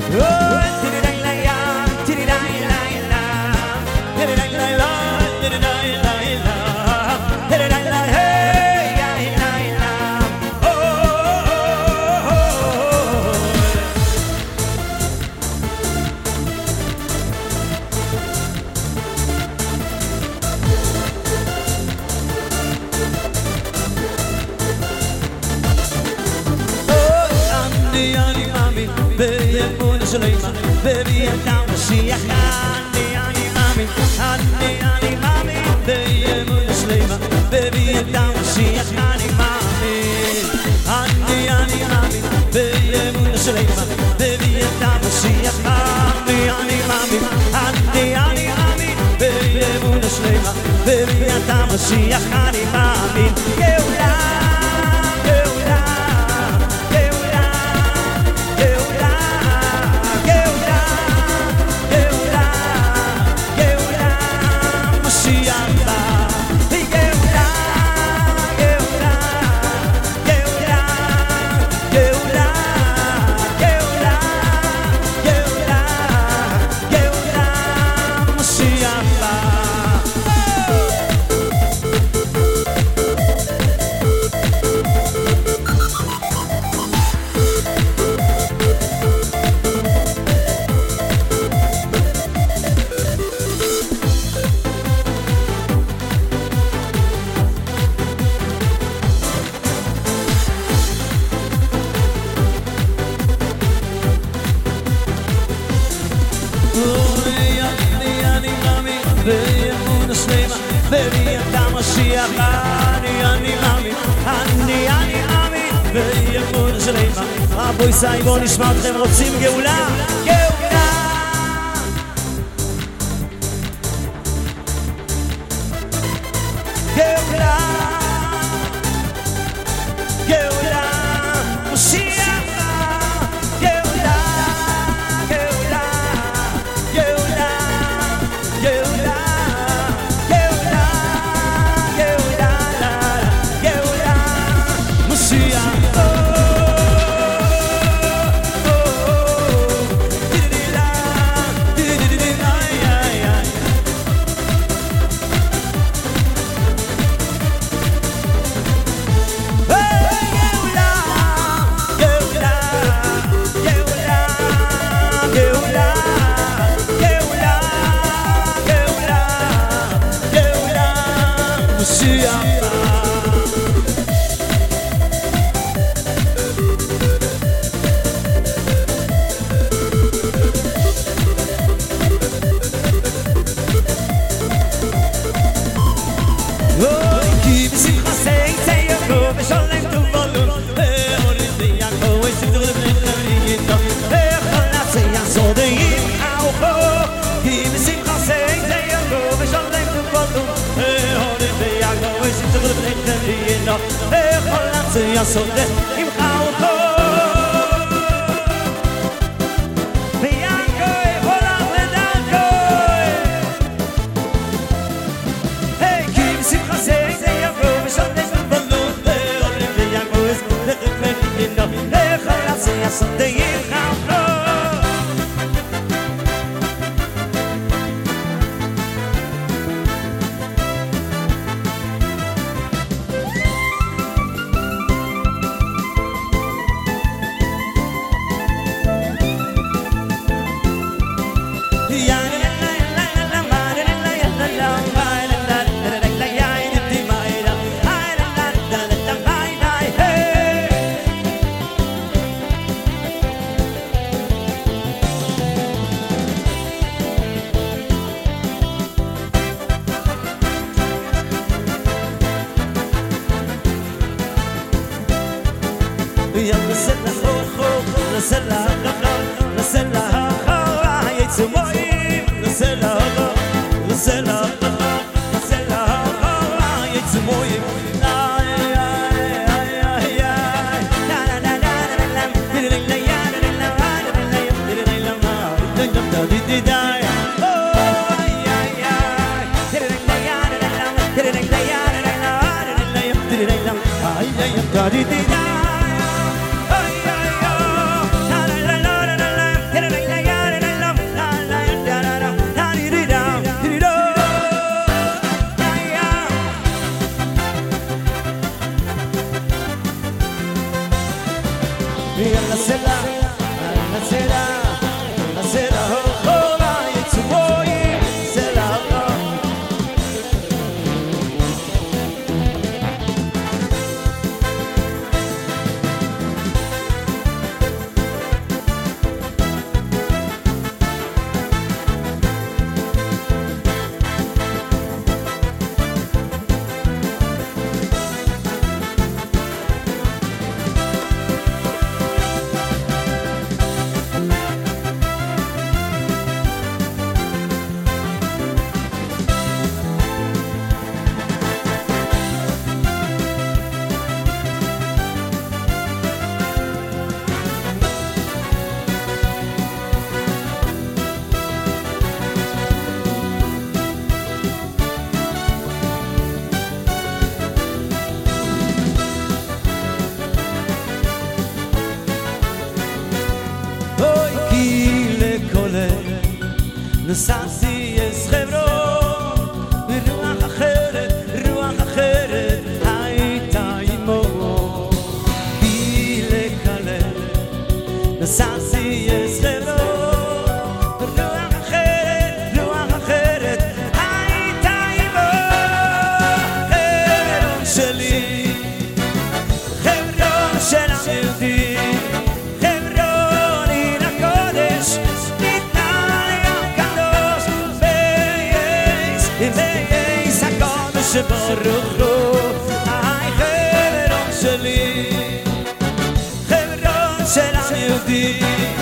Baby, I'm down to see ya. Ani mami, baby, Muslima. Baby, I'm down to see ya. Ani mami, baby, Muslima. Baby, I'm down to see ya. Ani mami, baby, Muslima. Baby, I'm down to see ya. Ani mami, Geula. Baby, אתה משיח, אני מאמין, ואמון שלמה. רבו ישראל, בואו נשמע אתכם, רוצים גאולה? גאולה! גאולה! גאולה! משיח! גאולה! גאולה! גאולה! גאולה! Ja sonde im auto Bianco e vola Bianco Hey kim sim khasei ze yavo sonde balloon Bianco is the no hey khalas ja sonde im auto Did יאללה סלע, יאללה סלע, יאללה סלע, הובה יצבויים, סלע נסעתי אס חברון רוח אחרת הייתה עמו בי לקלל נסעתי אס חברון רוח אחרת הייתה עמו חברון שלי חברון של היהודי חברון עיר הקודש ברוך הוא, היי חברון שלי, חברון של היהודי